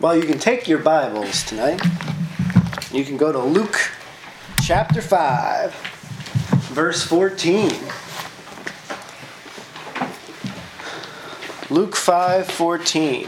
Well, you can take your Bibles tonight. You can go to Luke chapter 5, verse 14. Luke 5:14.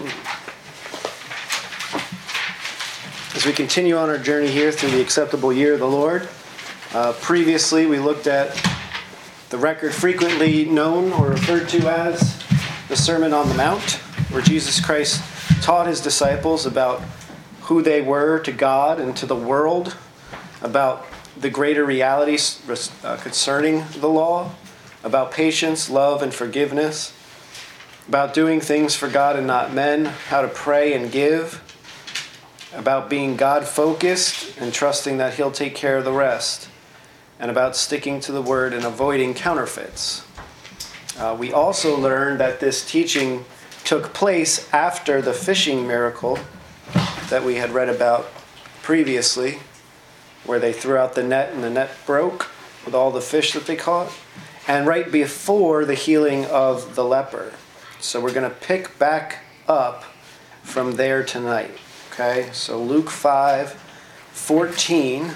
As we continue on our journey here through the acceptable year of the Lord, previously we looked at the record frequently known or referred to as the Sermon on the Mount, where Jesus Christ taught his disciples about who they were to God and to the world, about the greater realities concerning the law, about patience, love, and forgiveness, about doing things for God and not men, how to pray and give, about being God-focused and trusting that he'll take care of the rest, and about sticking to the word and avoiding counterfeits. We also learned that this teaching took place after the fishing miracle that we had read about previously, where they threw out the net and the net broke with all the fish that they caught, and right before the healing of the leper. So we're going to pick back up from there tonight. Okay, so Luke 5:14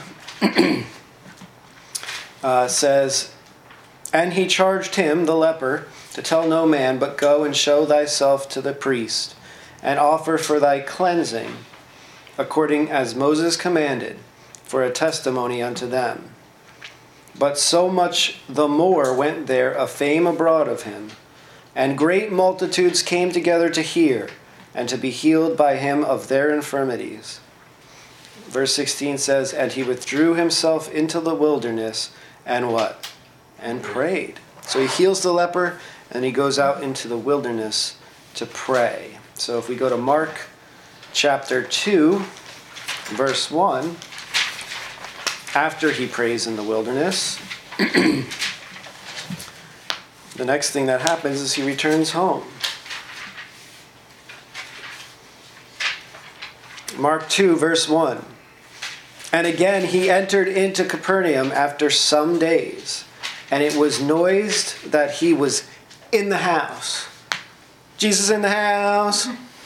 says, "And he charged him, the leper, to tell no man, but go and show thyself to the priest, and offer for thy cleansing, according as Moses commanded, for a testimony unto them. But so much the more went there a fame abroad of him, and great multitudes came together to hear, and to be healed by him of their infirmities." Verse 16 says, "And he withdrew himself into the wilderness, and what? And prayed." So he heals the leper, and he goes out into the wilderness to pray. So if we go to Mark chapter 2, verse 1, after he prays in the wilderness, the next thing that happens is he returns home. Mark 2, verse 1. "And again he entered into Capernaum after some days, and it was noised that he was in the house." Jesus in the house.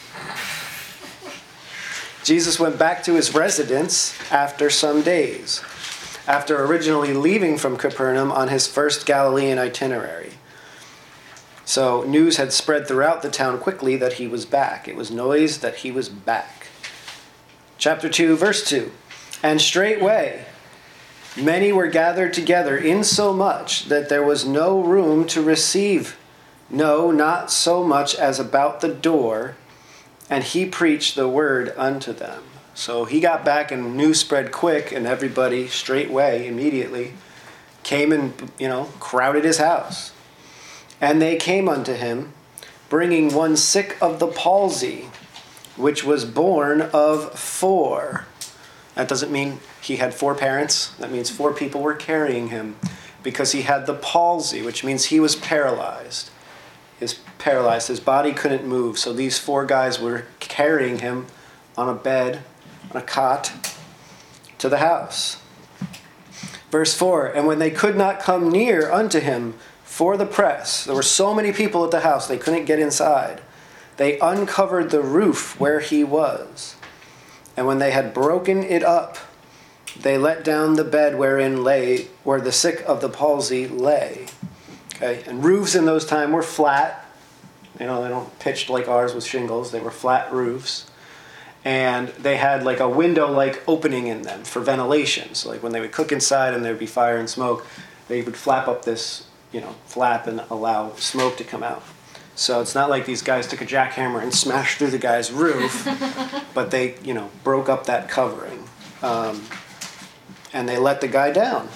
Jesus went back to his residence after some days, after originally leaving from Capernaum on his first Galilean itinerary. So news had spread throughout the town quickly that he was back. It was noised that he was back. Chapter 2, verse 2. "And straightway many were gathered together, insomuch that there was no room to receive, no, not so much as about the door, and he preached the word unto them." So he got back and news spread quick, and everybody straightway, immediately, came and, crowded his house. "And they came unto him, bringing one sick of the palsy, which was born of 4. That doesn't mean he had 4 parents. That means 4 people were carrying him, because he had the palsy, which means he was paralyzed. His body couldn't move. So these 4 guys were carrying him on a bed, on a cot, to the house. Verse 4, "And when they could not come near unto him for the press," there were so many people at the house, they couldn't get inside, "they uncovered the roof where he was. And when they had broken it up, they let down the bed where the sick of the palsy lay." Okay, and roofs in those times were flat. They don't pitched like ours with shingles. They were flat roofs. And they had like a window-like opening in them for ventilation. So like when they would cook inside and there'd be fire and smoke, they would flap up this, flap and allow smoke to come out. So it's not like these guys took a jackhammer and smashed through the guy's roof, but they, broke up that covering. And they let the guy down.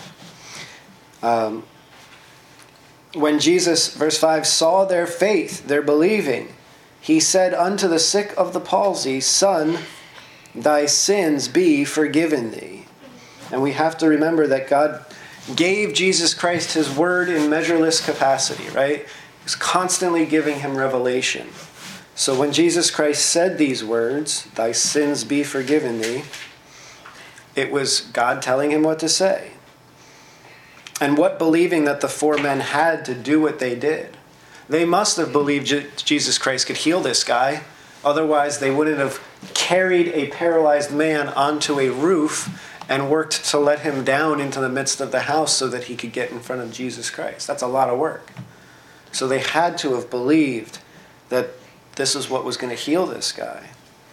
"When Jesus," verse 5, "saw their faith, their believing, he said unto the sick of the palsy, Son, thy sins be forgiven thee." And we have to remember that God gave Jesus Christ his word in measureless capacity, right? He's constantly giving him revelation. So when Jesus Christ said these words, "Thy sins be forgiven thee," it was God telling him what to say. And what believing that the 4 men had to do what they did. They must have believed Jesus Christ could heal this guy. Otherwise, they wouldn't have carried a paralyzed man onto a roof and worked to let him down into the midst of the house so that he could get in front of Jesus Christ. That's a lot of work. So they had to have believed that this is what was going to heal this guy.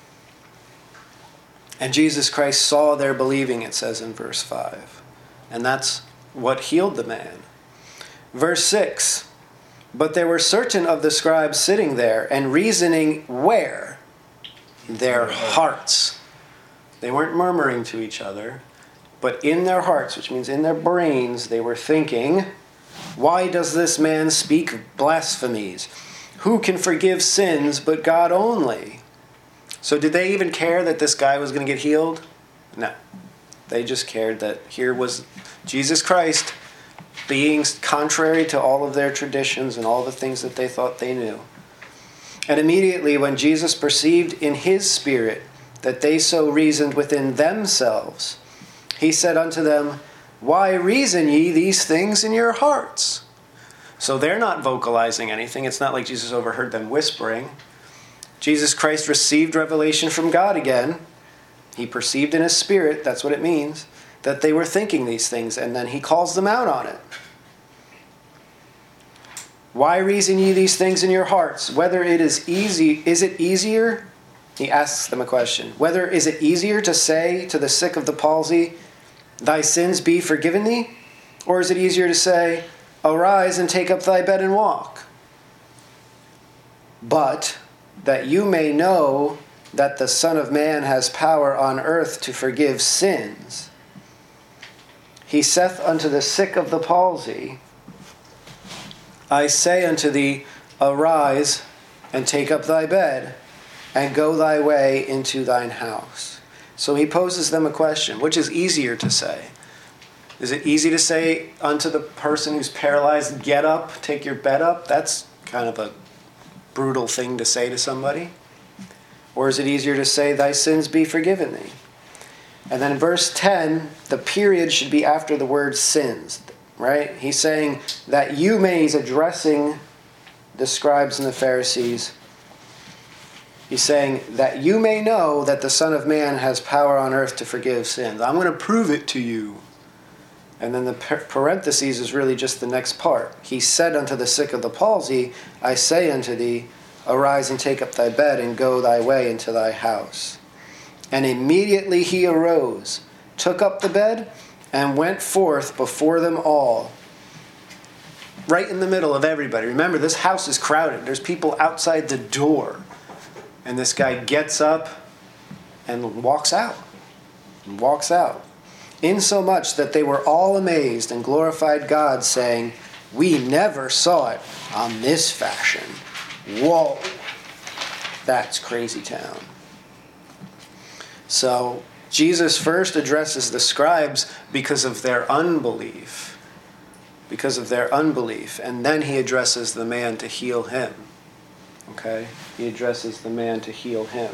And Jesus Christ saw their believing, it says in verse 5. And that's what healed the man. Verse 6. But there were certain of the scribes sitting there and reasoning where? Their hearts. They weren't murmuring to each other, but in their hearts, which means in their brains, they were thinking, why does this man speak blasphemies? Who can forgive sins but God only? So did they even care that this guy was going to get healed? No. They just cared that here was Jesus Christ being contrary to all of their traditions and all the things that they thought they knew. And immediately when Jesus perceived in his spirit that they so reasoned within themselves, he said unto them, why reason ye these things in your hearts? So they're not vocalizing anything. It's not like Jesus overheard them whispering. Jesus Christ received revelation from God again. He perceived in his spirit, that's what it means, that they were thinking these things, and then he calls them out on it. Why reason ye these things in your hearts? Whether it is it easier? He asks them a question. Whether is it easier to say to the sick of the palsy, thy sins be forgiven thee? Or is it easier to say, arise and take up thy bed and walk? But that you may know that the Son of Man has power on earth to forgive sins, he saith unto the sick of the palsy, I say unto thee, arise and take up thy bed, and go thy way into thine house. So he poses them a question. Which is easier to say? Is it easy to say unto the person who's paralyzed, get up, take your bed up? That's kind of a brutal thing to say to somebody. Or is it easier to say, thy sins be forgiven thee? And then in verse 10, the period should be after the word sins, right? He's saying that you may, he's addressing the scribes and the Pharisees. He's saying that you may know that the Son of Man has power on earth to forgive sins. I'm going to prove it to you. And then the parentheses is really just the next part. He said unto the sick of the palsy, I say unto thee, arise and take up thy bed and go thy way into thy house. And immediately he arose, took up the bed, and went forth before them all. Right in the middle of everybody. Remember, this house is crowded. There's people outside the door. And this guy gets up and walks out. Insomuch that they were all amazed and glorified God, saying, we never saw it on this fashion. Whoa, that's crazy town. So Jesus first addresses the scribes because of their unbelief. And then he addresses the man to heal him. Okay? He addresses the man to heal him.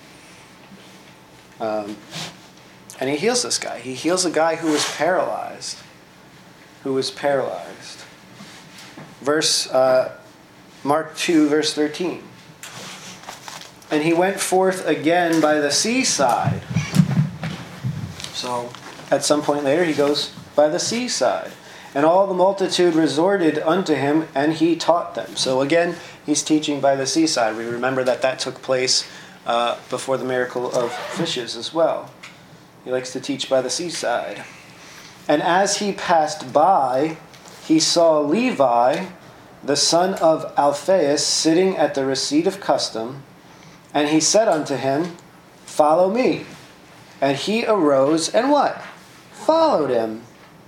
And he heals this guy. He heals a guy who was paralyzed. Mark 2, verse 13. And he went forth again by the seaside. So, at some point later, he goes by the seaside. And all the multitude resorted unto him, and he taught them. So again, he's teaching by the seaside. We remember that took place before the miracle of fishes as well. He likes to teach by the seaside. And as he passed by, he saw Levi, the son of Alphaeus, sitting at the receipt of custom. And he said unto him, follow me. And he arose and what? Followed him.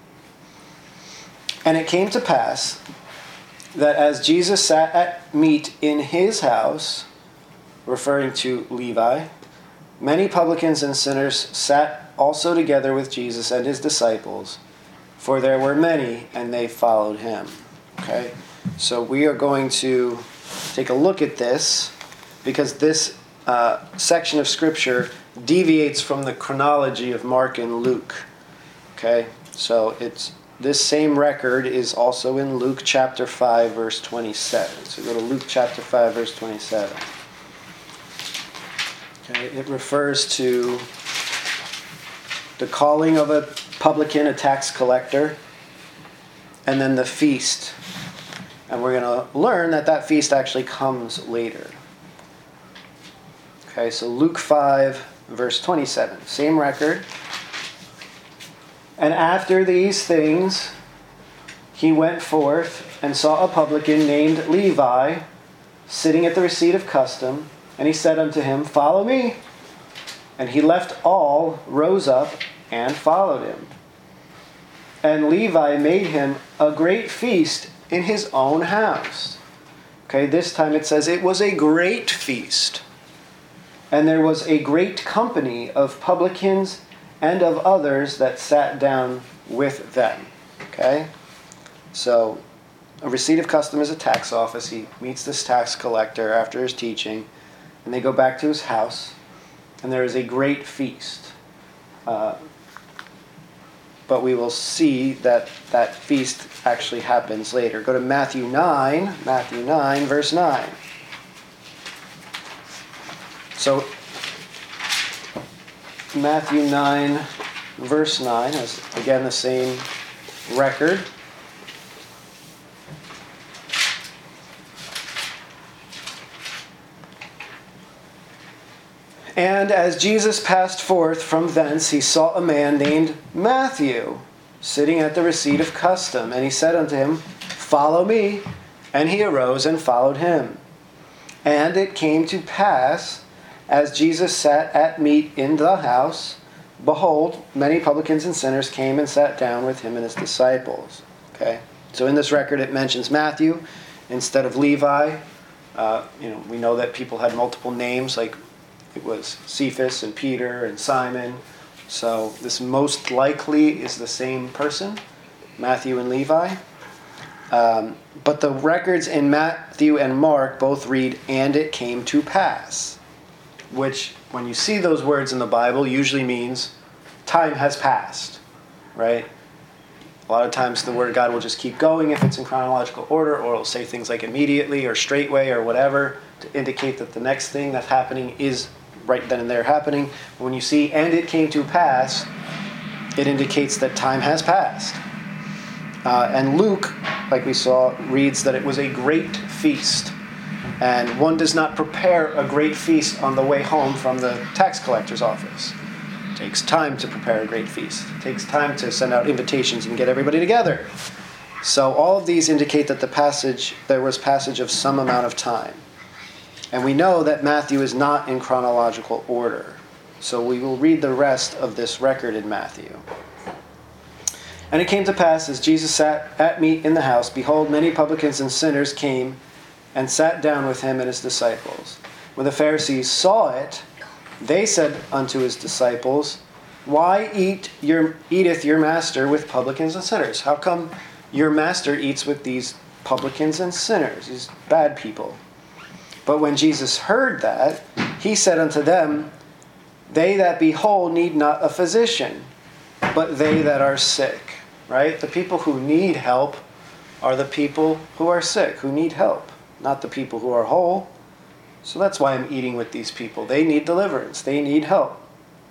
And it came to pass that as Jesus sat at meat in his house, referring to Levi, many publicans and sinners sat also together with Jesus and his disciples, for there were many, and they followed him. Okay? So we are going to take a look at this, because this section of Scripture deviates from the chronology of Mark and Luke. Okay? So this same record is also in Luke chapter 5, verse 27. So go to Luke chapter 5, verse 27. Okay, it refers to the calling of a publican, a tax collector, and then the feast. And we're going to learn that that feast actually comes later. Okay, so Luke 5, verse 27, same record. And after these things, he went forth and saw a publican named Levi sitting at the receipt of custom, and he said unto him, Follow me. And he left all, rose up, and followed him. And Levi made him a great feast in his own house. Okay, this time it says it was a great feast. And there was a great company of publicans and of others that sat down with them. Okay? So, a receipt of custom is a tax office. He meets this tax collector after his teaching, and they go back to his house, and there is a great feast. But we will see that that feast actually happens later. Go to Matthew 9, verse 9. So, Matthew 9, verse 9 has, again, the same record. And as Jesus passed forth from thence, he saw a man named Matthew sitting at the receipt of custom. And he said unto him, Follow me. And he arose and followed him. And it came to pass, as Jesus sat at meat in the house, behold, many publicans and sinners came and sat down with him and his disciples. Okay, so in this record it mentions Matthew instead of Levi. We know that people had multiple names, like it was Cephas and Peter and Simon. So this most likely is the same person, Matthew and Levi. But the records in Matthew and Mark both read, and it came to pass, which, when you see those words in the Bible, usually means time has passed, right? A lot of times the Word of God will just keep going if it's in chronological order, or it'll say things like immediately or straightway or whatever to indicate that the next thing that's happening is right then and there happening. When you see, and it came to pass, it indicates that time has passed. And Luke, like we saw, reads that it was a great feast. And one does not prepare a great feast on the way home from the tax collector's office. It takes time to prepare a great feast. It takes time to send out invitations and get everybody together. So all of these indicate that there was passage of some amount of time. And we know that Matthew is not in chronological order. So we will read the rest of this record in Matthew. And it came to pass, as Jesus sat at meat in the house, behold, many publicans and sinners came and sat down with him and his disciples. When the Pharisees saw it, they said unto his disciples, Why eateth your master with publicans and sinners? How come your master eats with these publicans and sinners, these bad people? But when Jesus heard that, he said unto them, They that be whole need not a physician, but they that are sick. Right? The people who need help are the people who are sick, who need help, not the people who are whole. So that's why I'm eating with these people. They need deliverance. They need help.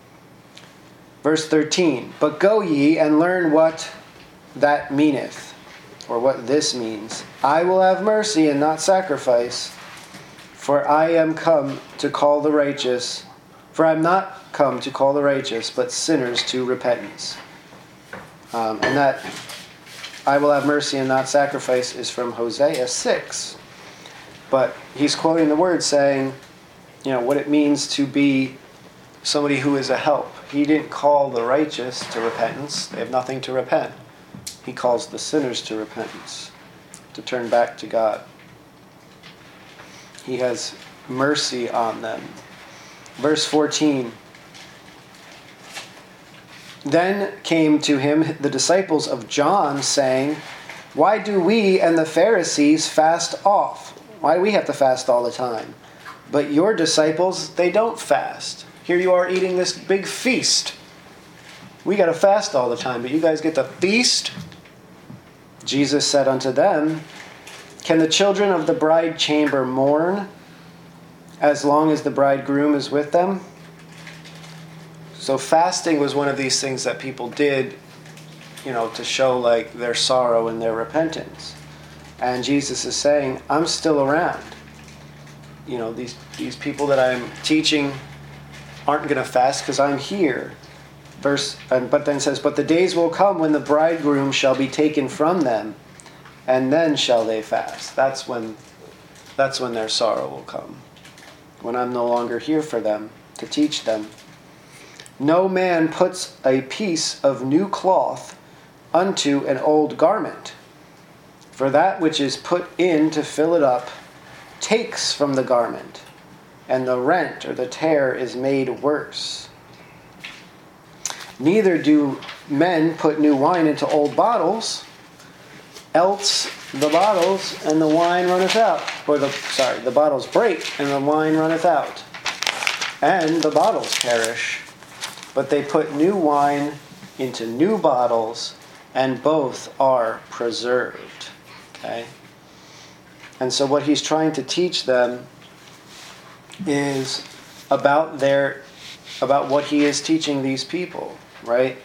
Verse 13, But go ye and learn what that meaneth, or what this means. I will have mercy and not sacrifice, for I am come to call the righteous. For I am not come to call the righteous, but sinners to repentance. And that I will have mercy and not sacrifice is from Hosea 6. But he's quoting the word saying, what it means to be somebody who is a help. He didn't call the righteous to repentance. They have nothing to repent. He calls the sinners to repentance, to turn back to God. He has mercy on them. Verse 14. Then came to him the disciples of John, saying, Why do we and the Pharisees fast off? Why do we have to fast all the time? But your disciples, they don't fast. Here you are eating this big feast. We got to fast all the time, but you guys get to feast? Jesus said unto them, Can the children of the bride chamber mourn as long as the bridegroom is with them. So fasting was one of these things that people did, to show like their sorrow and their repentance. And Jesus is saying, I'm still around. These people that I'm teaching aren't going to fast because I'm here. But then says, but the days will come when the bridegroom shall be taken from them, and then shall they fast. That's when their sorrow will come. When I'm no longer here for them to teach them. No man puts a piece of new cloth unto an old garment, for that which is put in to fill it up takes from the garment, and the rent or the tear is made worse. Neither do men put new wine into old bottles, else the bottles and the wine runneth out. The bottles break and the wine runneth out, and the bottles perish. But they put new wine into new bottles, and both are preserved. Okay? And so what he's trying to teach them is about what he is teaching these people, right?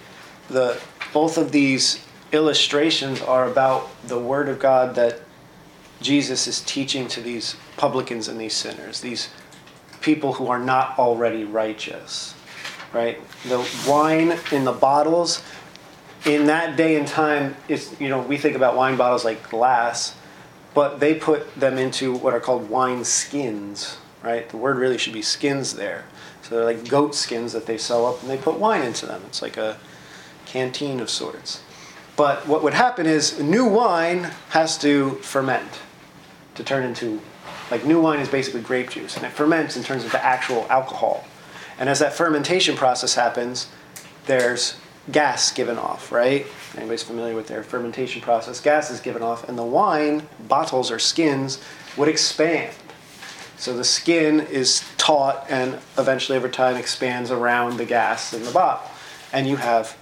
Both of these illustrations are about the Word of God that Jesus is teaching to these publicans and these sinners, these people who are not already righteous, right? The wine in the bottles, in that day and time, we think about wine bottles like glass, but they put them into what are called wine skins, right? The word really should be skins there. So they're like goat skins that they sew up and they put wine into them. It's like a canteen of sorts. But what would happen is new wine has to ferment to turn into, like new wine is basically grape juice, and it ferments and turns into actual alcohol. And as that fermentation process happens, there's gas given off, right? Anybody's familiar with their fermentation process? Gas is given off, and the wine bottles or skins would expand. So the skin is taut and eventually over time expands around the gas in the bottle. And you have,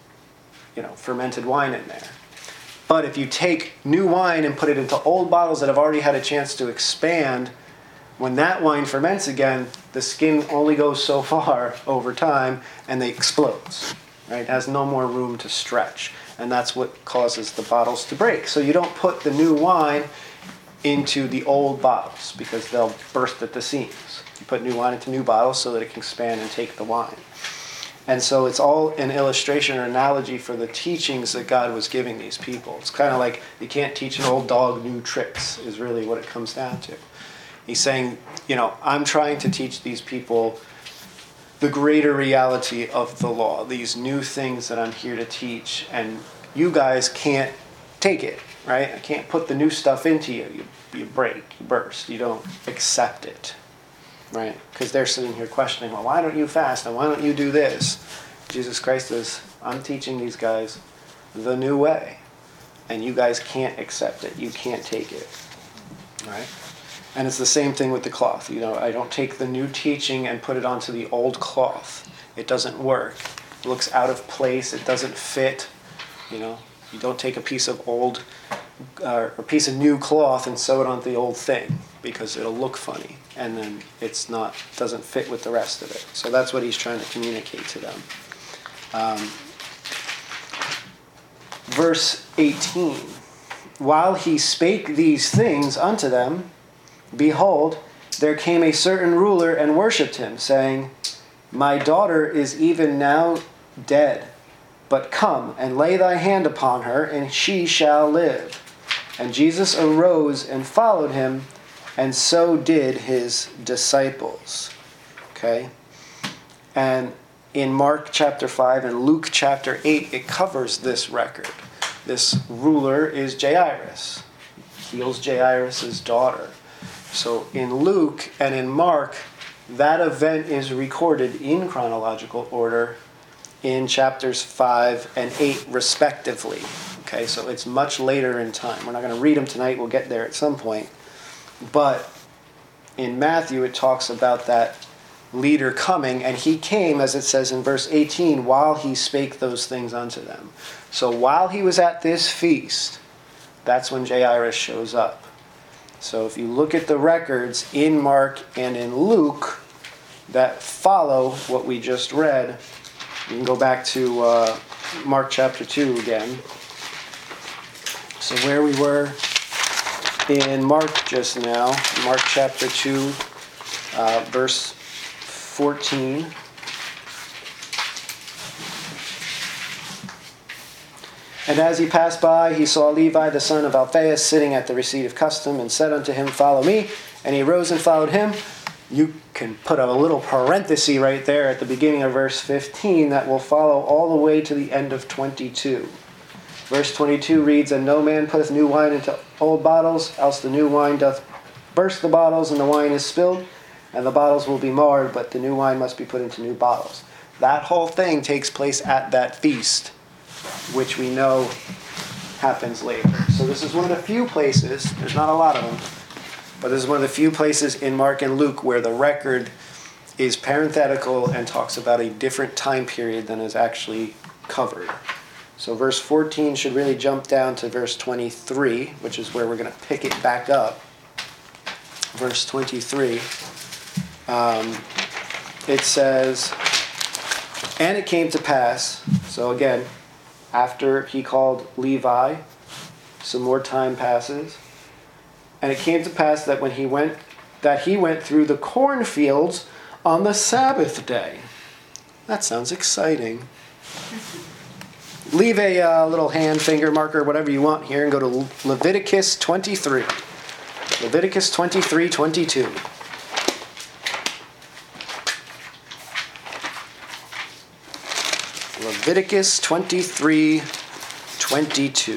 fermented wine in there. But if you take new wine and put it into old bottles that have already had a chance to expand, when that wine ferments again, the skin only goes so far over time and they explodes. Right? It has no more room to stretch. And that's what causes the bottles to break. So you don't put the new wine into the old bottles because they'll burst at the seams. You put new wine into new bottles so that it can expand and take the wine. And so it's all an illustration or analogy for the teachings that God was giving these people. It's kind of like you can't teach an old dog new tricks is really what it comes down to. He's saying, I'm trying to teach these people the greater reality of the law, these new things that I'm here to teach, and you guys can't take it, right? I can't put the new stuff into you. You break, you burst, you don't accept it, right? Because they're sitting here questioning, well, why don't you fast, and why don't you do this? Jesus Christ is, I'm teaching these guys the new way, and you guys can't accept it. You can't take it, right? And it's the same thing with the cloth. I don't take the new teaching and put it onto the old cloth. It doesn't work. It looks out of place. It doesn't fit. You don't take a piece of a piece of new cloth and sew it onto the old thing because it'll look funny and then doesn't fit with the rest of it. So that's what he's trying to communicate to them. Verse 18. While he spake these things unto them, behold, there came a certain ruler and worshipped him, saying, My daughter is even now dead, but come and lay thy hand upon her, and she shall live. And Jesus arose and followed him, and so did his disciples. Okay? And in Mark chapter 5 and Luke chapter 8, it covers this record. This ruler is Jairus. He heals Jairus' daughter. So in Luke and in Mark, that event is recorded in chronological order in chapters 5 and 8 respectively. Okay, so it's much later in time. We're not going to read them tonight. We'll get there at some point. But in Matthew, it talks about that leader coming, and he came, as it says in verse 18, while he spake those things unto them. So while he was at this feast, that's when Jairus shows up. So if you look at the records in Mark and in Luke that follow what we just read, you can go back to Mark chapter 2 again. So where we were in Mark just now, Mark chapter 2, verse 14. And as he passed by, he saw Levi the son of Alphaeus sitting at the receipt of custom, and said unto him, Follow me. And he rose and followed him. You can put a little parenthesis right there at the beginning of verse 15 that will follow all the way to the end of 22. Verse 22 reads, And no man putteth new wine into old bottles, else the new wine doth burst the bottles, and the wine is spilled, and the bottles will be marred, but the new wine must be put into new bottles. That whole thing takes place at that feast, which we know happens later. So this is one of the few places, there's not a lot of them, but this is one of the few places in Mark and Luke where the record is parenthetical and talks about a different time period than is actually covered. So verse 14 should really jump down to verse 23, which is where we're going to pick it back up. Verse 23, it says, And it came to pass, so again, after he called Levi, some more time passes. And it came to pass that he went through the cornfields on the Sabbath day. That sounds exciting. Leave a little hand, finger marker, whatever you want here, and go to Leviticus 23. Leviticus 23:22. Leviticus 23:22.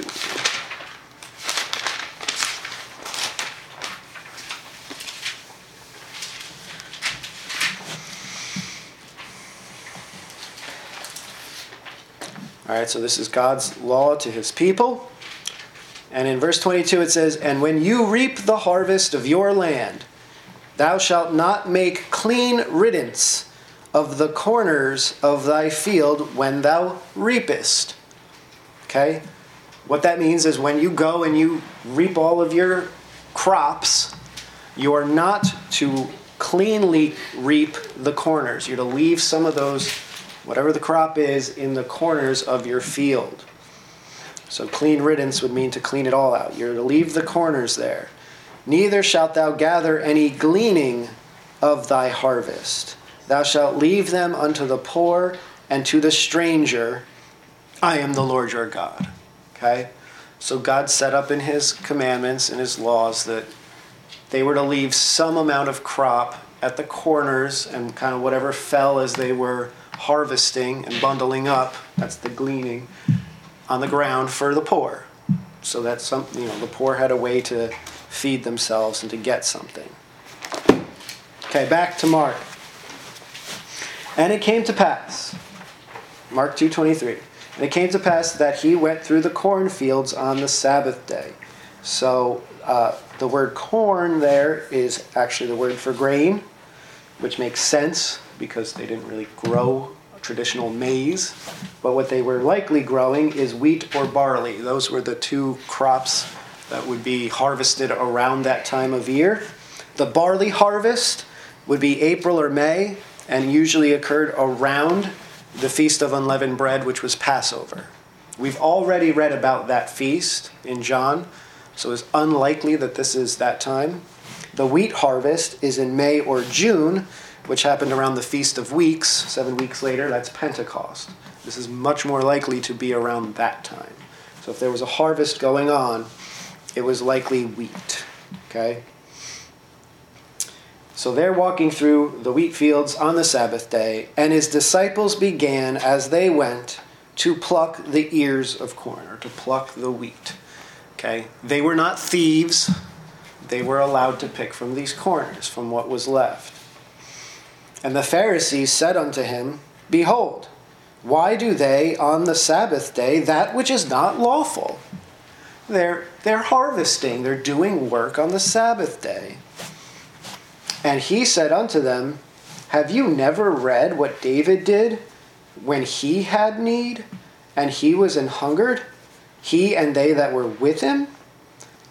All right, so this is God's law to his people. And in verse 22 it says, And when you reap the harvest of your land, thou shalt not make clean riddance of the corners of thy field when thou reapest. Okay? What that means is when you go and you reap all of your crops, you are not to cleanly reap the corners. You're to leave some of those, whatever the crop is, in the corners of your field. So clean riddance would mean to clean it all out. You're to leave the corners there. Neither shalt thou gather any gleaning of thy harvest. Thou shalt leave them unto the poor and to the stranger. I am the Lord your God. Okay? So God set up in his commandments and his laws that they were to leave some amount of crop at the corners and kind of whatever fell as they were harvesting and bundling up, that's the gleaning, on the ground for the poor. So that the poor had a way to feed themselves and to get something. Okay, back to Mark. And it came to pass, Mark 2:23, and it came to pass that he went through the cornfields on the Sabbath day. So the word corn there is actually the word for grain, which makes sense because they didn't really grow traditional maize. But what they were likely growing is wheat or barley. Those were the two crops that would be harvested around that time of year. The barley harvest would be April or May, and usually occurred around the Feast of Unleavened Bread, which was Passover. We've already read about that feast in John, so it's unlikely that this is that time. The wheat harvest is in May or June, which happened around the Feast of Weeks. 7 weeks later, that's Pentecost. This is much more likely to be around that time. So if there was a harvest going on, it was likely wheat. Okay? So they're walking through the wheat fields on the Sabbath day, and his disciples began, as they went, to pluck the ears of corn, or to pluck the wheat. Okay? They were not thieves. They were allowed to pick from these corners, from what was left. And the Pharisees said unto him, Behold, why do they on the Sabbath day that which is not lawful? They're harvesting, they're doing work on the Sabbath day. And he said unto them, Have you never read what David did when he had need, and he was an hungered, he and they that were with him?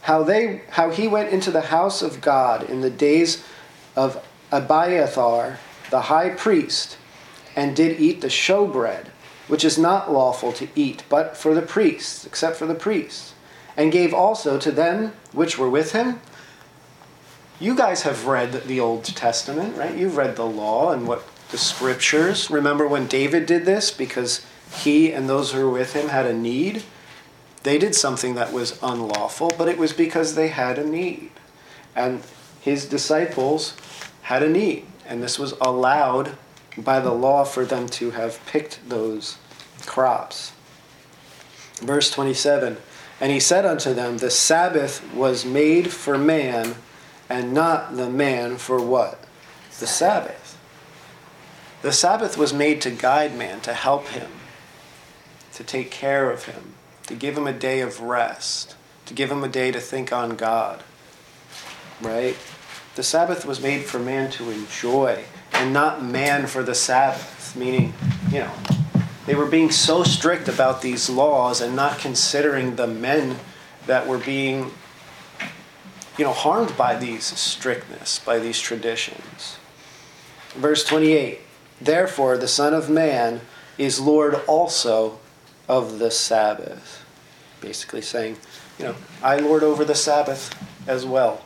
how he went into the house of God in the days of Abiathar, the high priest, and did eat the showbread, which is not lawful to eat, but for the priests, except for the priests, and gave also to them which were with him. You guys have read the Old Testament, right? You've read the law and what the scriptures. Remember when David did this because he and those who were with him had a need? They did something that was unlawful, but it was because they had a need. And his disciples had a need, and this was allowed by the law for them to have picked those crops. Verse 27, and he said unto them, the Sabbath was made for man, and not the man for what? The Sabbath. The Sabbath was made to guide man, to help him, to take care of him, to give him a day of rest, to give him a day to think on God. Right? The Sabbath was made for man to enjoy, and not man for the Sabbath. Meaning, they were being so strict about these laws and not considering the men that were being, harmed by these strictness, by these traditions. Verse 28, therefore the Son of Man is Lord also of the Sabbath. Basically saying, I lord over the Sabbath as well.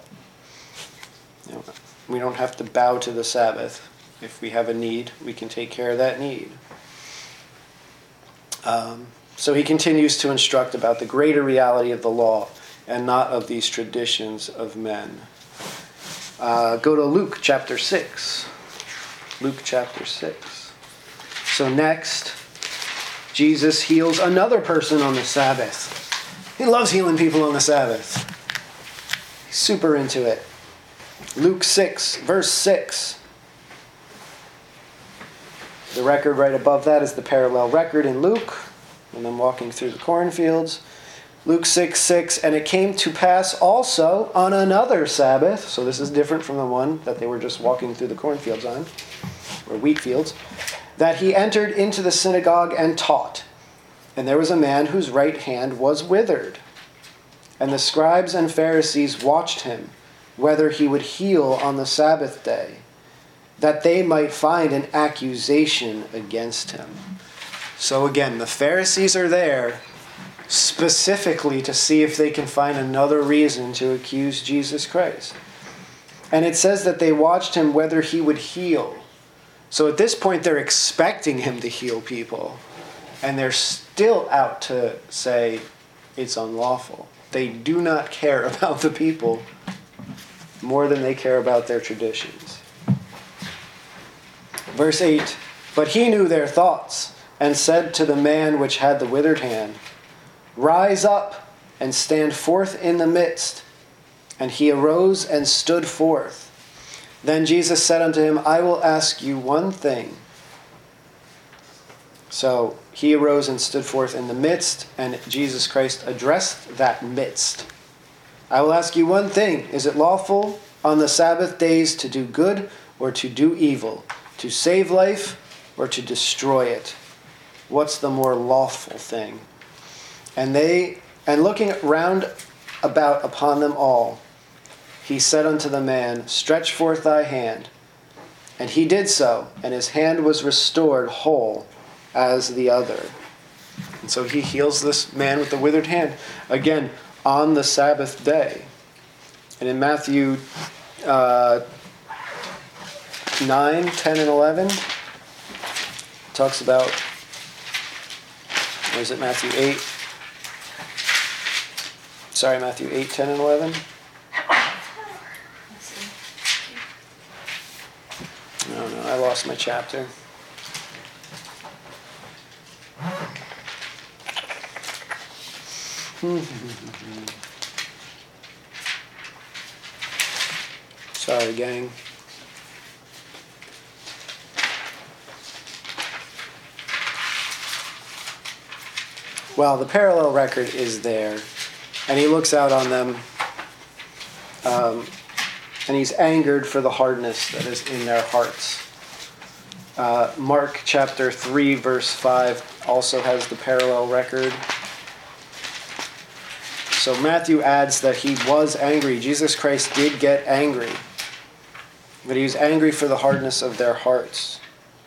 We don't have to bow to the Sabbath. If we have a need, we can take care of that need. So he continues to instruct about the greater reality of the law and not of these traditions of men. Go to Luke chapter 6. Luke chapter 6. So next, Jesus heals another person on the Sabbath. He loves healing people on the Sabbath. He's super into it. Luke 6, verse 6. The record right above that is the parallel record in Luke, when I'm walking through the cornfields. Luke 6:6, and it came to pass also on another Sabbath, so this is different from the one that they were just walking through the cornfields on, or wheat fields, that he entered into the synagogue and taught. And there was a man whose right hand was withered. And the scribes and Pharisees watched him, whether he would heal on the Sabbath day, that they might find an accusation against him. So again, the Pharisees are there specifically to see if they can find another reason to accuse Jesus Christ. And it says that they watched him whether he would heal. So at this point, they're expecting him to heal people. And they're still out to say it's unlawful. They do not care about the people more than they care about their traditions. Verse 8, but he knew their thoughts, and said to the man which had the withered hand, rise up and stand forth in the midst. And he arose and stood forth. Then Jesus said unto him, I will ask you one thing. So he arose and stood forth in the midst, and Jesus Christ addressed that midst. I will ask you one thing. Is it lawful on the Sabbath days to do good or to do evil, to save life or to destroy it? What's the more lawful thing? And looking round about upon them all, he said unto the man, stretch forth thy hand. And he did so, and his hand was restored whole as the other. And so he heals this man with the withered hand, again, on the Sabbath day. And in Matthew 9, 10, and 11, talks about, or is it Matthew 8? Sorry, Matthew 8, 10, and 11. No, I lost my chapter. Sorry, gang. Well, the parallel record is there, and he looks out on them, and he's angered for the hardness that is in their hearts. Mark chapter 3, verse 5 also has the parallel record. So Matthew adds that he was angry. Jesus Christ did get angry. But he was angry for the hardness of their hearts.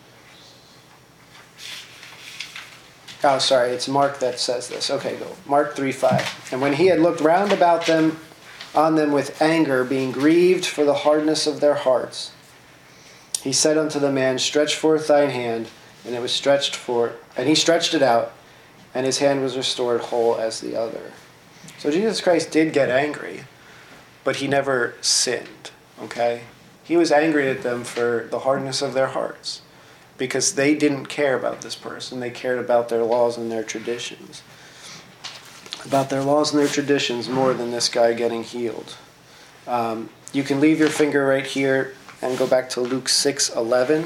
Oh, sorry, it's Mark that says this. Okay, go. Mark 3:5. And when he had looked round about them, on them with anger, being grieved for the hardness of their hearts, he said unto the man, Stretch forth thine hand. And it was stretched forth, and he stretched it out, and his hand was restored whole as the other. So Jesus Christ did get angry, but he never sinned, okay? He was angry at them for the hardness of their hearts, because they didn't care about this person. They cared about their laws and their traditions. About their laws and their traditions more than this guy getting healed. You can leave your finger right here and go back to Luke 6:11.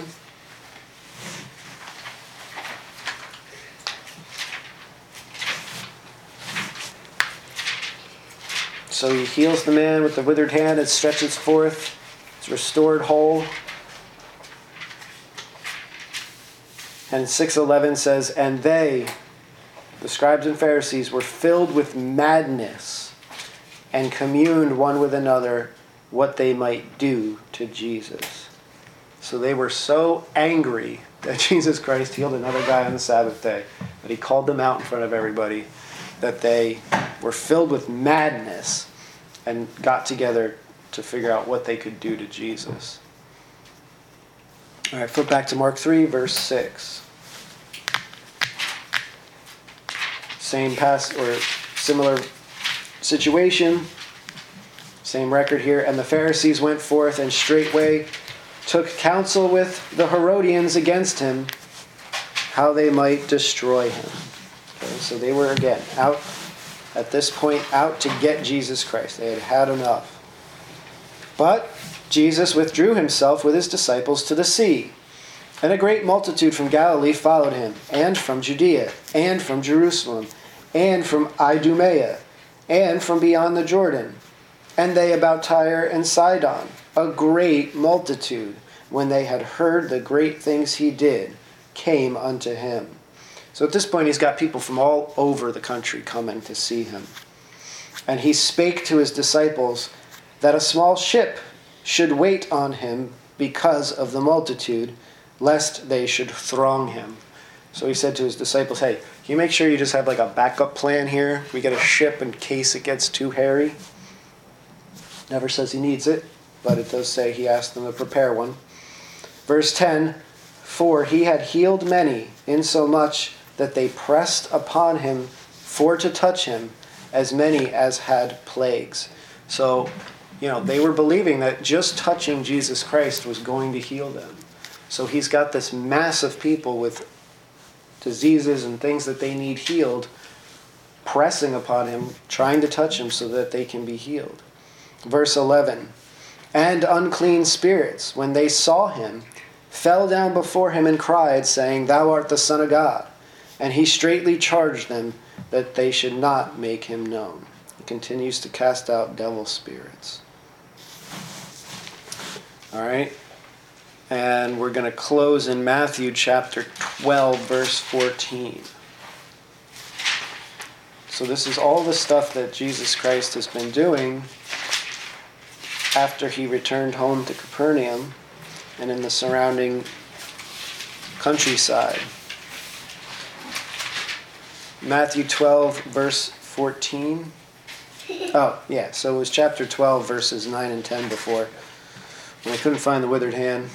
So he heals the man with the withered hand. It stretches forth. It's restored whole. And 6:11 says, And they, the scribes and Pharisees, were filled with madness and communed one with another what they might do to Jesus. So they were so angry that Jesus Christ healed another guy on the Sabbath day, that he called them out in front of everybody, that they were filled with madness and got together to figure out what they could do to Jesus. All right, flip back to Mark 3, verse 6. Same or similar situation, same record here. And the Pharisees went forth and straightway took counsel with the Herodians against him, how they might destroy him. Okay, so they were again out at this point, out to get Jesus Christ. They had had enough. But Jesus withdrew himself with his disciples to the sea. And a great multitude from Galilee followed him, and from Judea, and from Jerusalem, and from Idumea, and from beyond the Jordan. And they about Tyre and Sidon, a great multitude, when they had heard the great things he did, came unto him. So at this point, he's got people from all over the country coming to see him. And he spake to his disciples that a small ship should wait on him because of the multitude, lest they should throng him. So he said to his disciples, hey, can you make sure you just have like a backup plan here? We get a ship in case it gets too hairy. Never says he needs it, but it does say he asked them to prepare one. Verse 10, For he had healed many, insomuch that they pressed upon him for to touch him, as many as had plagues. So, they were believing that just touching Jesus Christ was going to heal them. So he's got this mass of people with diseases and things that they need healed, pressing upon him, trying to touch him so that they can be healed. Verse 11, And unclean spirits, when they saw him, fell down before him and cried, saying, Thou art the Son of God. And he straitly charged them that they should not make him known. He continues to cast out devil spirits. All right. And we're going to close in Matthew chapter 12, verse 14. So this is all the stuff that Jesus Christ has been doing after he returned home to Capernaum and in the surrounding countryside. Matthew 12, verse 14. Oh, yeah, so it was chapter 12, verses 9 and 10 before, when I couldn't find the withered hand.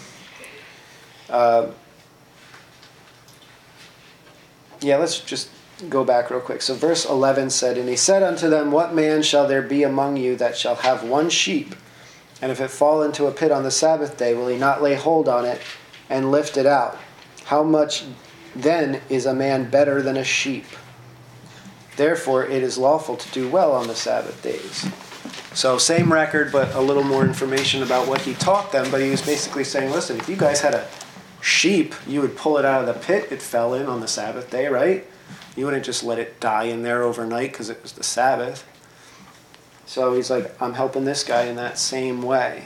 Let's just go back real quick. So verse 11 said, And he said unto them, What man shall there be among you that shall have one sheep? And if it fall into a pit on the Sabbath day, will he not lay hold on it and lift it out? How much then is a man better than a sheep? Therefore it is lawful to do well on the Sabbath days. So same record, but a little more information about what he taught them. But he was basically saying, listen, if you guys had a sheep, you would pull it out of the pit it fell in on the Sabbath day, right? You wouldn't just let it die in there overnight because it was the Sabbath. So he's like, I'm helping this guy in that same way.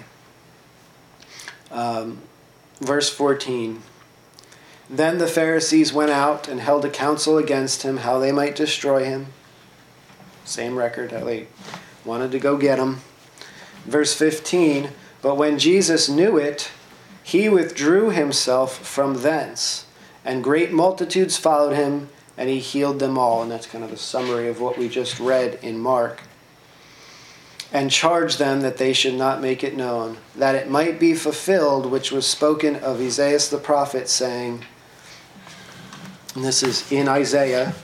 Verse 14. Then the Pharisees went out and held a council against him, how they might destroy him. Same record how they wanted to go get him. Verse 15, but when Jesus knew it, he withdrew himself from thence, and great multitudes followed him, and he healed them all. And that's kind of a summary of what we just read in Mark. And charged them that they should not make it known, that it might be fulfilled which was spoken of Isaiah the prophet, saying, and this is in Isaiah,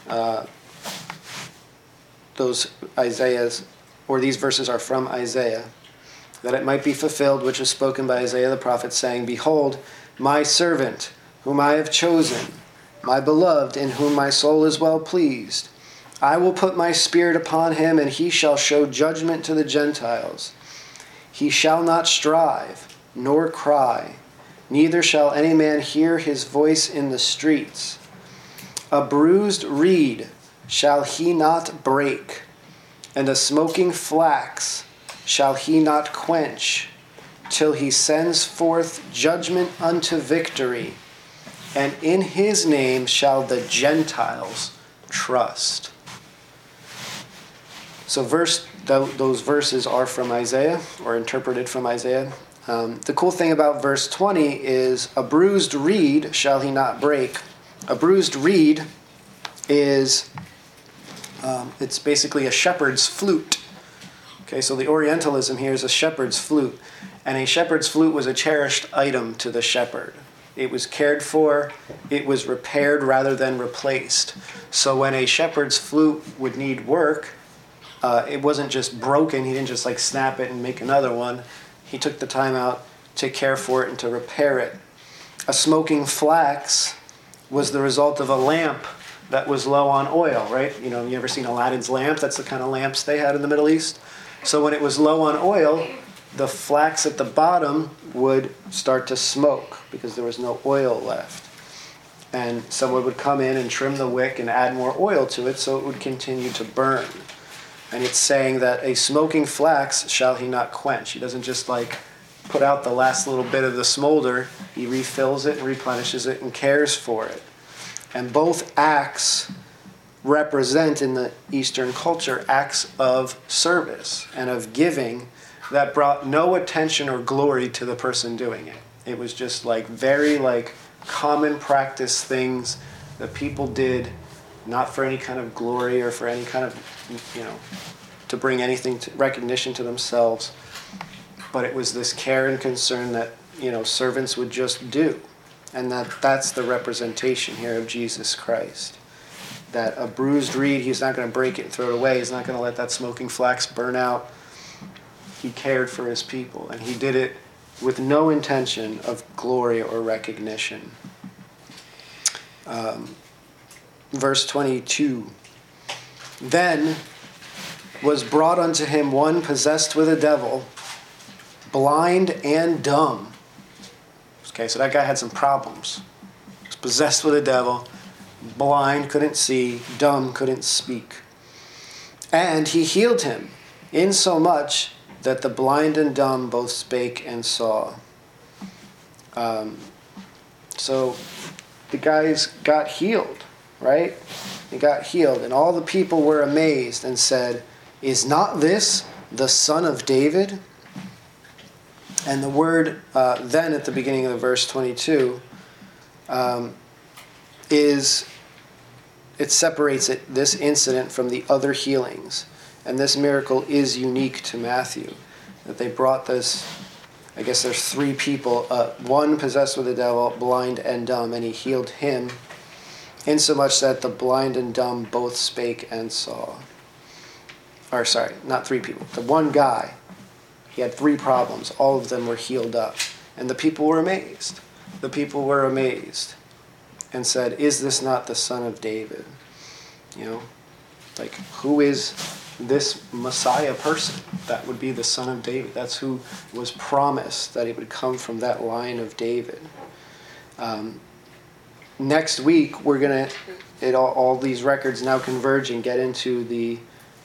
those Isaiahs, or these verses are from Isaiah, that it might be fulfilled which was spoken by Isaiah the prophet, saying, behold, my servant, whom I have chosen, my beloved, in whom my soul is well pleased. I will put my spirit upon him, and he shall show judgment to the Gentiles. He shall not strive, nor cry, neither shall any man hear his voice in the streets. A bruised reed shall he not break, and a smoking flax shall he not quench, till he sends forth judgment unto victory, and in his name shall the Gentiles trust. So those verses are from Isaiah, or interpreted from Isaiah. The cool thing about verse 20 is, a bruised reed shall he not break. A bruised reed is, it's basically a shepherd's flute. Okay, so the Orientalism here is a shepherd's flute. And a shepherd's flute was a cherished item to the shepherd. It was cared for, it was repaired rather than replaced. So when a shepherd's flute would need work, it wasn't just broken. He didn't just like snap it and make another one. He took the time out to care for it and to repair it. A smoking flax was the result of a lamp that was low on oil, right? You ever seen Aladdin's lamp? That's the kind of lamps they had in the Middle East. So when it was low on oil, the flax at the bottom would start to smoke because there was no oil left. And someone would come in and trim the wick and add more oil to it so it would continue to burn. And it's saying that a smoking flax shall he not quench. He doesn't just like put out the last little bit of the smolder. He refills it and replenishes it and cares for it. And both acts represent in the Eastern culture acts of service and of giving that brought no attention or glory to the person doing it. It was just like very like common practice things that people did, not for any kind of glory or for any kind of, to bring anything to recognition to themselves. But it was this care and concern that, servants would just do. And that's the representation here of Jesus Christ. That a bruised reed, he's not going to break it and throw it away. He's not going to let that smoking flax burn out. He cared for his people, and he did it with no intention of glory or recognition. Verse 22, then was brought unto him one possessed with a devil, blind and dumb. Okay, so that guy had some problems. He was possessed with a devil, blind, couldn't see, dumb, couldn't speak. And he healed him, insomuch that the blind and dumb both spake and saw. So the guys got healed, right? They got healed, and all the people were amazed and said, is not this the son of David? And the word then at the beginning of the verse 22 it separates this incident from the other healings. And this miracle is unique to Matthew. That they brought this, I guess there's three people, one possessed with the devil, blind and dumb, and he healed him, insomuch that the blind and dumb both spake and saw. Or sorry, not three people. The one guy, he had three problems. All of them were healed up. And the people were amazed. The people were amazed and said, is this not the son of David? Like, who is this Messiah person that would be the son of David? That's who was promised, that he would come from that line of David. Next week, we're going to, all these records now converge and get into the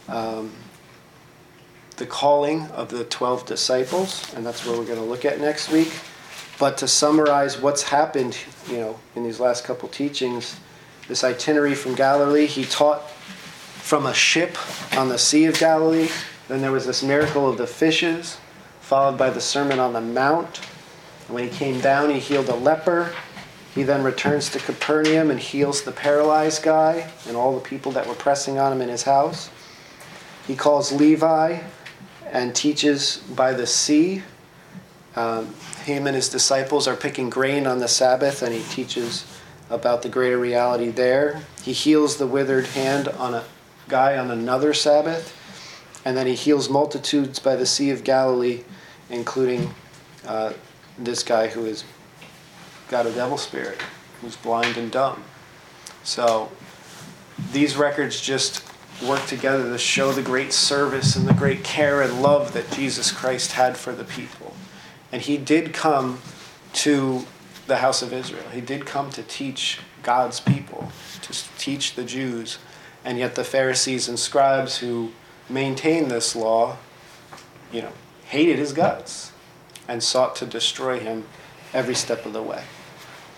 calling of the 12 disciples, and that's what we're going to look at next week. But to summarize what's happened, in these last couple teachings, this itinerary from Galilee, he taught from a ship on the Sea of Galilee. Then there was this miracle of the fishes, followed by the Sermon on the Mount. And when he came down, he healed a leper. He then returns to Capernaum and heals the paralyzed guy and all the people that were pressing on him in his house. He calls Levi and teaches by the sea. Him and his disciples are picking grain on the Sabbath, and he teaches about the greater reality there. He heals the withered hand on a guy on another Sabbath, and then he heals multitudes by the Sea of Galilee, including this guy who has got a devil spirit, who's blind and dumb. So these records just work together to show the great service and the great care and love that Jesus Christ had for the people. And he did come to the house of Israel. He did come to teach God's people, to teach the Jews. And yet the Pharisees and scribes who maintained this law, hated his guts and sought to destroy him every step of the way.